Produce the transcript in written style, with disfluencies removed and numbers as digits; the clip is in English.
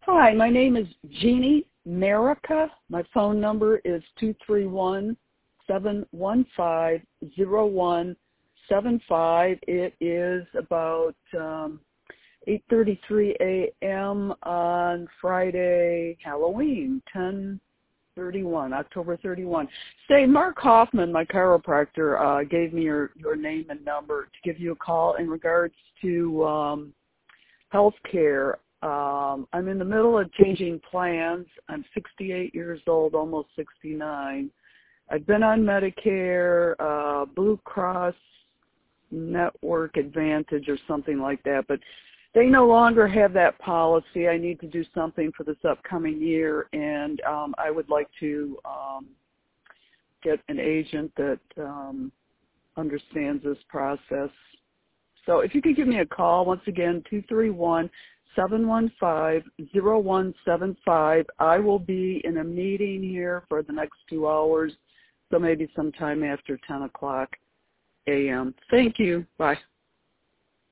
Hi, my name is Jeannie Merica. My phone number is 231-715-0175. It is about 8:33 a.m. on Friday, Halloween, 10/31, October 31. Say, Mark Hoffman, my chiropractor, gave me your name and number to give you a call in regards to health care. I'm in the middle of changing plans. I'm 68 years old, almost 69. I've been on Medicare, Blue Cross Network Advantage or something like that, but they no longer have that policy. I need to do something for this upcoming year, and I would like to get an agent that understands this process. So if you could give me a call, once again, 231-715-0175. I will be in a meeting here for the next 2 hours, so maybe sometime after 10 o'clock a.m. Thank you. Bye.